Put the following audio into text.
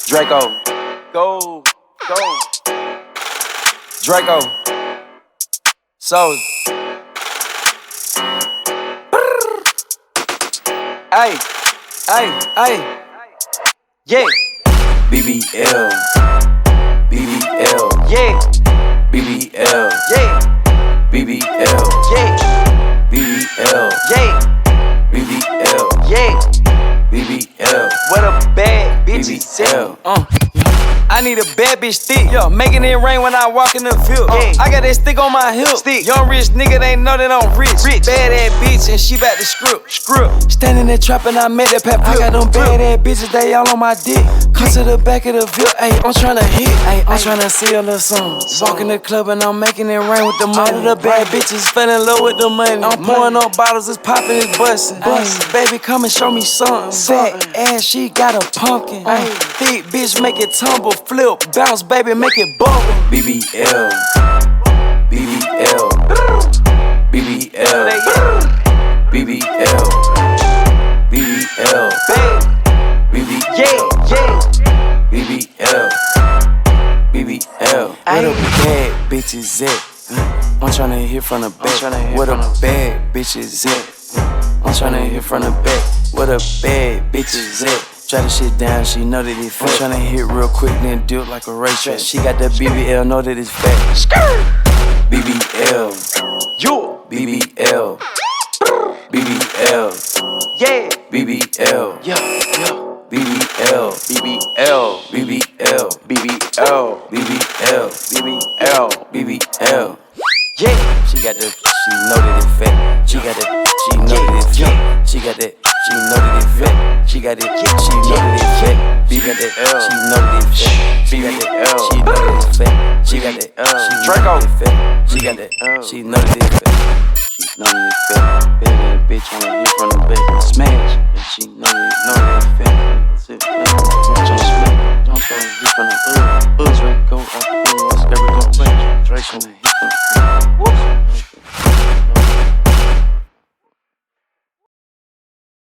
Draco. Go. Draco. Soul. Ay. Yeah. BBL. Yeah. BBL. Yeah. BBL. Yeah. BBL. Yeah. BBL. Yeah. BBL. What a bad bitch BBL. I need a bad bitch stick, making it rain when I walk in the field. I got that stick on my hip. Young rich nigga, they know that I'm rich. Bad ass bitch and she back to script. Standing there trapping, I made that pep. I got them bad ass bitches, they all on my dick. Come to the back of the field, ayy, I'm tryna hit. I'm tryna see a little something. Walk in the club and I'm making it rain with the money. All of the bad bitches fell in love with the money. I'm pouring up bottles, it's popping, it's busting. Baby, come and show me something. Fat ass, she got a pumpkin. Thick bitch, make it tumble. Flip, bounce, baby, make it bubble. BBL. BBL. BBL. BBL. BBL. BBL. BBL. BBL. What a bad bitch is at? I'm tryna hit from the back. What a bad bitch is at? I'm tryna hit from the back. What a bad bitch is at? Try the shit down, she know that it's fat. I'm tryna hit real quick, then do it like a racetrack. She got that BBL, know that it's fat. BBL. BBL. BBL. Yeah. BBL. Yeah. BBL. BBL. BBL. BBL. BBL. BBL. BBL. Yeah. She got that, she know that it's fat. She got that, she know that it's fat. She got that, she know that it's fat. She got it, she know that it's fat. She got that, she know that it's fat. She got that, she know that it's fat. She got that, she know that it's fat. She got that, she know that it's fat. She know that it's fat. Bad bitch on the hip from the back, smash. And she know that it's fat. That's it, man. Don't smack, don't try to hit from the hood. Buzz right, go up, skirt, go play. Drake on the hip from the